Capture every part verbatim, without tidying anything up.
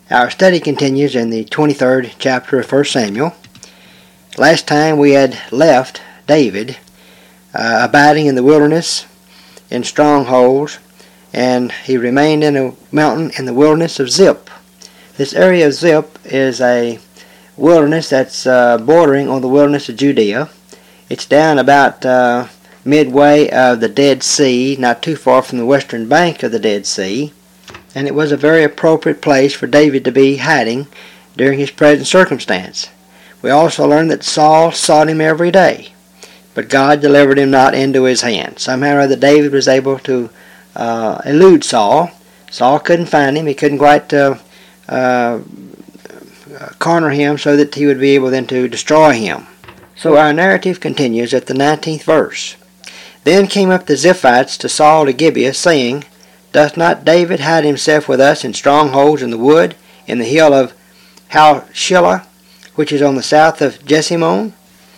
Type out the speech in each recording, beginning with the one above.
Our study continues in the twenty-third chapter of First Samuel. Last time we had left David uh, abiding in the wilderness in strongholds, and he remained in a mountain in the wilderness of Ziph. This area of Ziph is a wilderness that's uh, bordering on the wilderness of Judea. It's down about uh, midway of the Dead Sea, not too far from the western bank of the Dead Sea, and it was a very appropriate place for David to be hiding during his present circumstance. We also learned that Saul sought him every day, but God delivered him not into his hand. Somehow or other David was able to uh, elude Saul. Saul couldn't find him. He couldn't quite uh, uh, corner him so that he would be able then to destroy him. So our narrative continues at the nineteenth verse. Then came up the Ziphites to Saul to Gibeah, saying, Doth not David hide himself with us in strongholds in the wood, in the hill of Halshilah, which is on the south of Jessimon?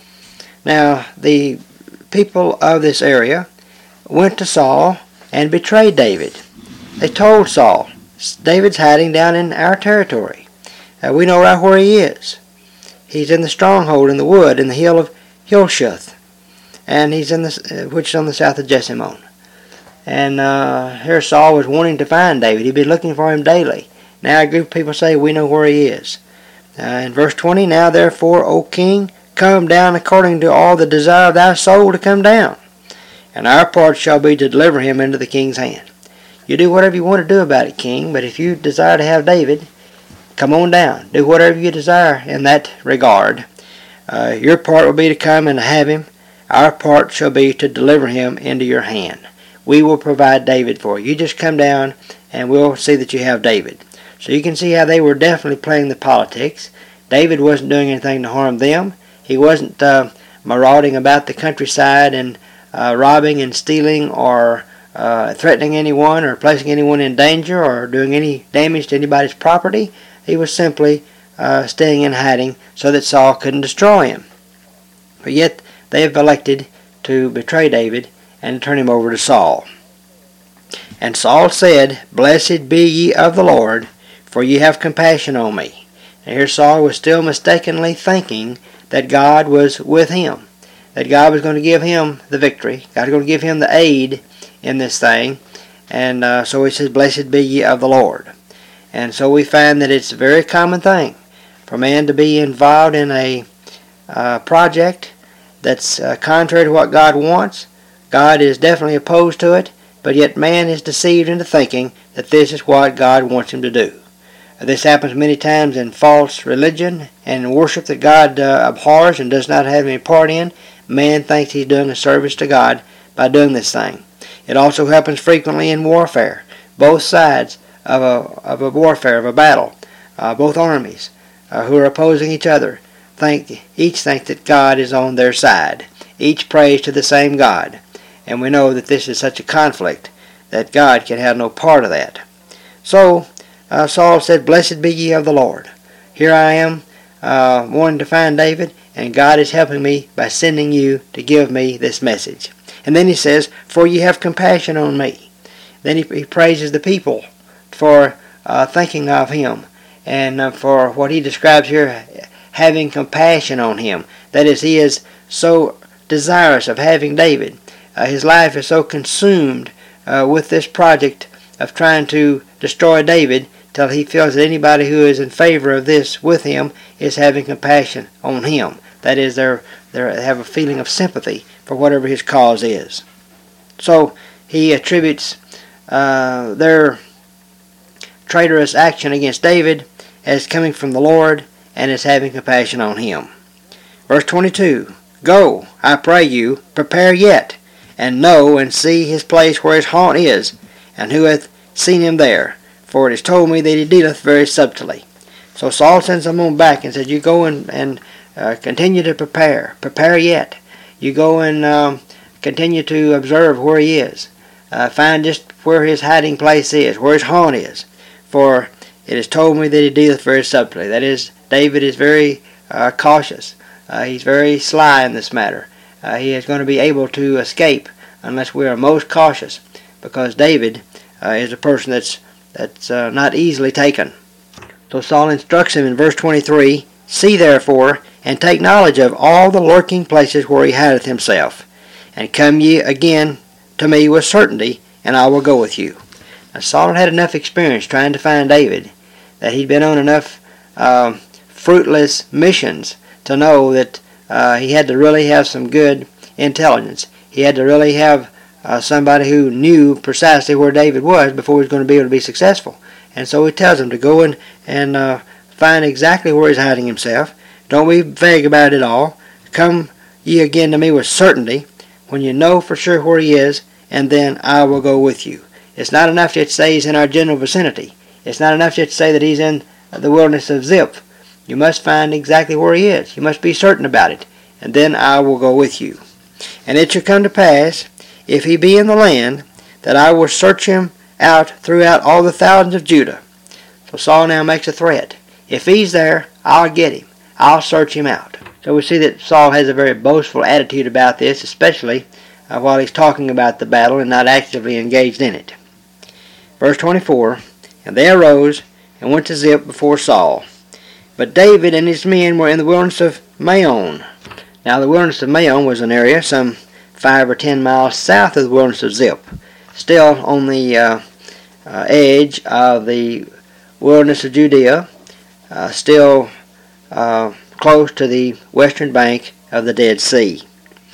Now, the people of this area went to Saul and betrayed David. They told Saul, David's hiding down in our territory. Uh, we know right where he is. He's in the stronghold in the wood, in the hill of Hilshuth, and he's in the, uh, which is on the south of Jessimon. And uh, here Saul was wanting to find David. He'd been looking for him daily. Now a group of people say, we know where he is. Uh, in verse twenty, Now therefore, O king, come down according to all the desire of thy soul to come down. And our part shall be to deliver him into the king's hand. You do whatever you want to do about it, king, but if you desire to have David, come on down. Do whatever you desire in that regard. Uh, your part will be to come and have him. Our part shall be to deliver him into your hand. We will provide David for you. You just come down and we'll see that you have David. So you can see how they were definitely playing the politics. David wasn't doing anything to harm them. He wasn't uh, marauding about the countryside and uh, robbing and stealing or uh, threatening anyone or placing anyone in danger or doing any damage to anybody's property. He was simply uh, staying in hiding so that Saul couldn't destroy him. But yet they have elected to betray David and turn him over to Saul. And Saul said, Blessed be ye of the Lord, for ye have compassion on me. And here Saul was still mistakenly thinking that God was with him, that God was going to give him the victory, God was going to give him the aid in this thing. And uh, so he says, Blessed be ye of the Lord. And so we find that it's a very common thing for man to be involved in a uh, project that's uh, contrary to what God wants. God is definitely opposed to it, but yet man is deceived into thinking that this is what God wants him to do. This happens many times in false religion and in worship that God uh, abhors and does not have any part in. Man thinks he's doing a service to God by doing this thing. It also happens frequently in warfare. Both sides of a, of a warfare, of a battle, uh, both armies uh, who are opposing each other, think each think that God is on their side. Each prays to the same God. And we know that this is such a conflict that God can have no part of that. So uh, Saul said, Blessed be ye of the Lord. Here I am uh, wanting to find David, and God is helping me by sending you to give me this message. And then he says, For ye have compassion on me. Then he, he praises the people for uh, thinking of him and uh, for what he describes here, having compassion on him. That is, he is so desirous of having David. Uh, his life is so consumed uh, with this project of trying to destroy David till he feels that anybody who is in favor of this with him is having compassion on him. That is, they're, they're, they have a feeling of sympathy for whatever his cause is. So he attributes uh, their traitorous action against David as coming from the Lord and as having compassion on him. Verse twenty-two, Go, I pray you, prepare yet, and know and see his place where his haunt is, and who hath seen him there. For it is told me that he dealeth very subtly. So Saul sends them on back and said, You go and, and uh, continue to prepare. Prepare yet. You go and um, continue to observe where he is. Uh, find just where his hiding place is, where his haunt is. For it is told me that he dealeth very subtly. That is, David is very uh, cautious. Uh, he's very sly in this matter. Uh, he is going to be able to escape unless we are most cautious, because David uh, is a person that's that's uh, not easily taken. So Saul instructs him in verse twenty-three, See therefore, and take knowledge of all the lurking places where he hideth himself, and come ye again to me with certainty, and I will go with you. Now Saul had enough experience trying to find David, that he'd been on enough uh, fruitless missions to know that uh, he had to really have some good intelligence. He had to really have uh, somebody who knew precisely where David was before he was going to be able to be successful. And so he tells him to go and, and uh, find exactly where he's hiding himself. Don't be vague about it all. Come ye again to me with certainty, when you know for sure where he is, and then I will go with you. It's not enough yet to say he's in our general vicinity. It's not enough yet to say that he's in the wilderness of Ziph. You must find exactly where he is. You must be certain about it, and then I will go with you. And it shall come to pass, if he be in the land, that I will search him out throughout all the thousands of Judah. So Saul now makes a threat. If he's there, I'll get him. I'll search him out. So we see that Saul has a very boastful attitude about this, especially uh, while he's talking about the battle and not actively engaged in it. Verse twenty-four, And they arose and went to Ziph before Saul. But David and his men were in the wilderness of Maon. Now the wilderness of Maon was an area some five or ten miles south of the wilderness of Ziph, still on the uh, uh, edge of the wilderness of Judea, uh, still uh, close to the western bank of the Dead Sea.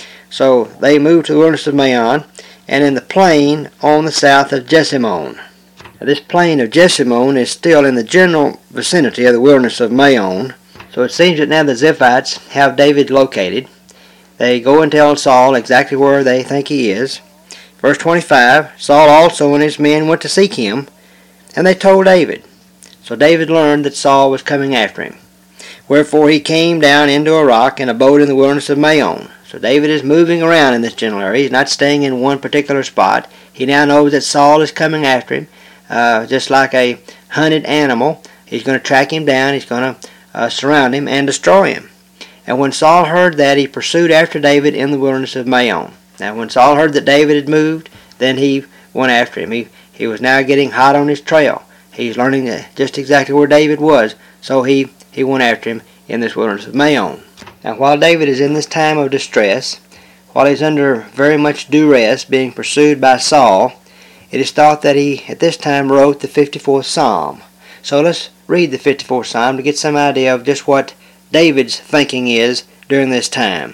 So they moved to the wilderness of Maon, and in the plain on the south of Jessamon. Now, this plain of Jessamon is still in the general vicinity of the wilderness of Maon. So it seems that now the Ziphites have David located. They go and tell Saul exactly where they think he is. Verse twenty-five, Saul also and his men went to seek him, and they told David. So David learned that Saul was coming after him. Wherefore he came down into a rock and abode in the wilderness of Maon. So David is moving around in this general area. He's not staying in one particular spot. He now knows that Saul is coming after him, uh, just like a hunted animal. He's going to track him down. He's going to uh, surround him and destroy him. And when Saul heard that, he pursued after David in the wilderness of Maon. Now when Saul heard that David had moved, then he went after him. He, he was now getting hot on his trail. He's learning just exactly where David was, so he, he went after him in this wilderness of Maon. Now while David is in this time of distress, while he's under very much duress, being pursued by Saul, it is thought that he at this time wrote the fifty-fourth Psalm. So let's read the fifty-fourth Psalm to get some idea of just what David's thinking is during this time.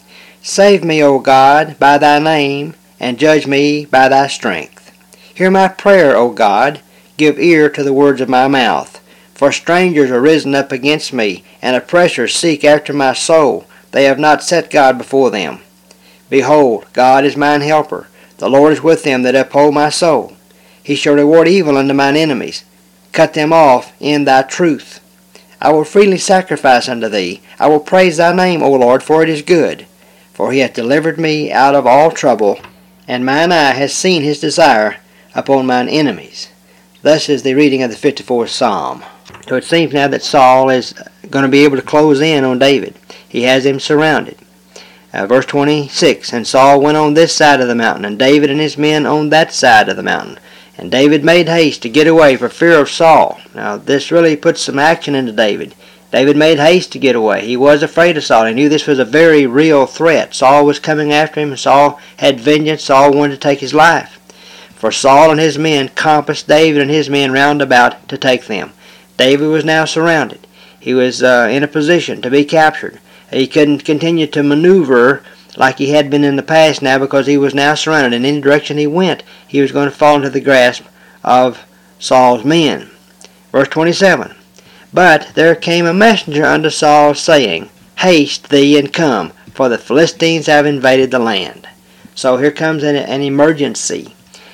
Save me, O God, by thy name, and judge me by thy strength. Hear my prayer, O God, give ear to the words of my mouth. For strangers are risen up against me, and oppressors seek after my soul. They have not set God before them. Behold, God is mine helper. The Lord is with them that uphold my soul. He shall reward evil unto mine enemies. Cut them off in thy truth. I will freely sacrifice unto thee. I will praise thy name, O Lord, for it is good. For he hath delivered me out of all trouble, and mine eye has seen his desire upon mine enemies. Thus is the reading of the fifty-fourth Psalm. So it seems now that Saul is going to be able to close in on David. He has him surrounded. Uh, verse twenty-six, And Saul went on this side of the mountain, and David and his men on that side of the mountain. And David made haste to get away for fear of Saul. Now this really puts some action into David. David made haste to get away. He was afraid of Saul. He knew this was a very real threat. Saul was coming after him. Saul had vengeance. Saul wanted to take his life. For Saul and his men compassed David and his men round about to take them. David was now surrounded. He was uh, in a position to be captured. He couldn't continue to maneuver like he had been in the past now, because he was now surrounded. In any direction he went, he was going to fall into the grasp of Saul's men. Verse twenty-seven, But there came a messenger unto Saul, saying, Haste thee and come, for the Philistines have invaded the land. So here comes an, an emergency,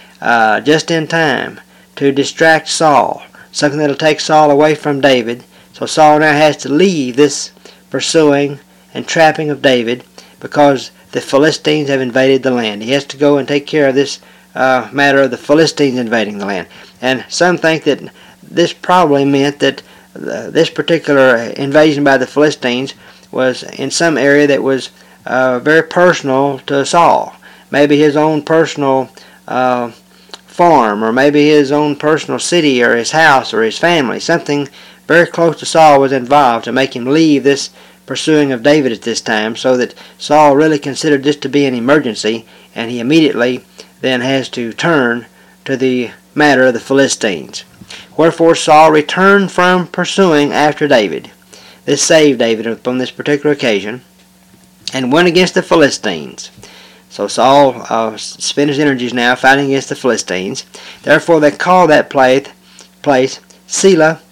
uh, just in time, to distract Saul, something that will take Saul away from David. So Saul now has to leave this pursuing and trapping of David, because the Philistines have invaded the land. He has to go and take care of this uh, matter of the Philistines invading the land. And some think that this probably meant that uh, this particular invasion by the Philistines was in some area that was uh, very personal to Saul. Maybe his own personal uh, farm, or maybe his own personal city, or his house, or his family. Something very close to Saul was involved to make him leave this pursuing of David at this time, so that Saul really considered this to be an emergency, and he immediately then has to turn to the matter of the Philistines. Wherefore Saul returned from pursuing after David. This saved David upon this particular occasion, and went against the Philistines. So Saul uh, spent his energies now fighting against the Philistines. Therefore they call that place, place Selah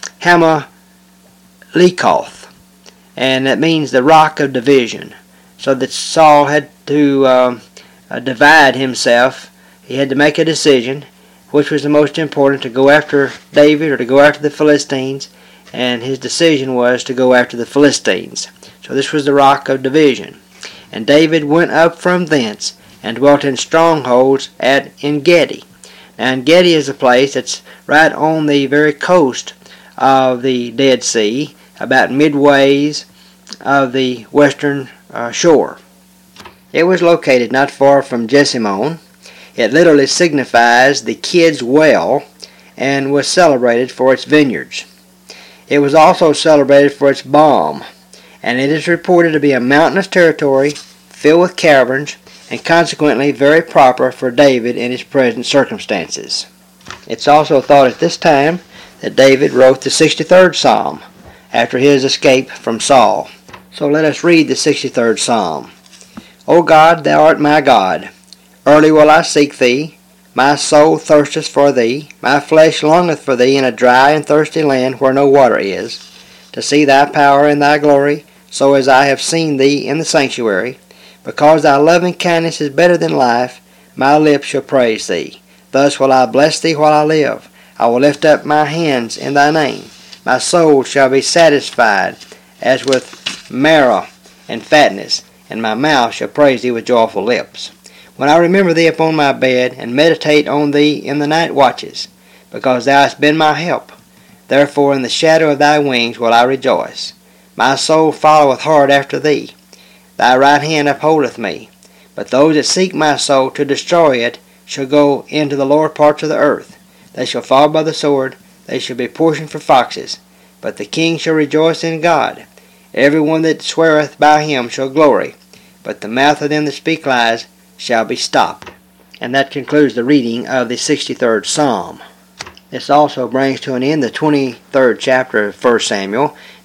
Hamalekoth, and that means the rock of division. So that Saul had to uh, uh, divide himself. He had to make a decision, which was the most important, to go after David or to go after the Philistines, and his decision was to go after the Philistines. So this was the rock of division. And David went up from thence, and dwelt in strongholds at En-gedi. Now En-gedi is a place that's right on the very coast of the Dead Sea, about midways of the western uh, shore. It was located not far from Jeshimon. It literally signifies the kid's well, and was celebrated for its vineyards. It was also celebrated for its balm, and it is reported to be a mountainous territory filled with caverns, and consequently very proper for David in his present circumstances. It's also thought at this time that David wrote the sixty-third Psalm after his escape from Saul. So let us read the sixty-third Psalm. O God, thou art my God. Early will I seek thee. My soul thirsteth for thee. My flesh longeth for thee in a dry and thirsty land where no water is, to see thy power and thy glory, so as I have seen thee in the sanctuary. Because thy loving kindness is better than life, my lips shall praise thee. Thus will I bless thee while I live. I will lift up my hands in thy name. My soul shall be satisfied as with marrow and fatness, and my mouth shall praise thee with joyful lips. When I remember thee upon my bed, and meditate on thee in the night watches, because thou hast been my help. Therefore in the shadow of thy wings will I rejoice. My soul followeth hard after thee. Thy right hand upholdeth me. But those that seek my soul to destroy it shall go into the lower parts of the earth. They shall fall by the sword. They shall be portioned for foxes. But the king shall rejoice in God. Every one that sweareth by him shall glory. But the mouth of them that speak lies shall be stopped. And that concludes the reading of the sixty-third Psalm. This also brings to an end the twenty-third chapter of First Samuel,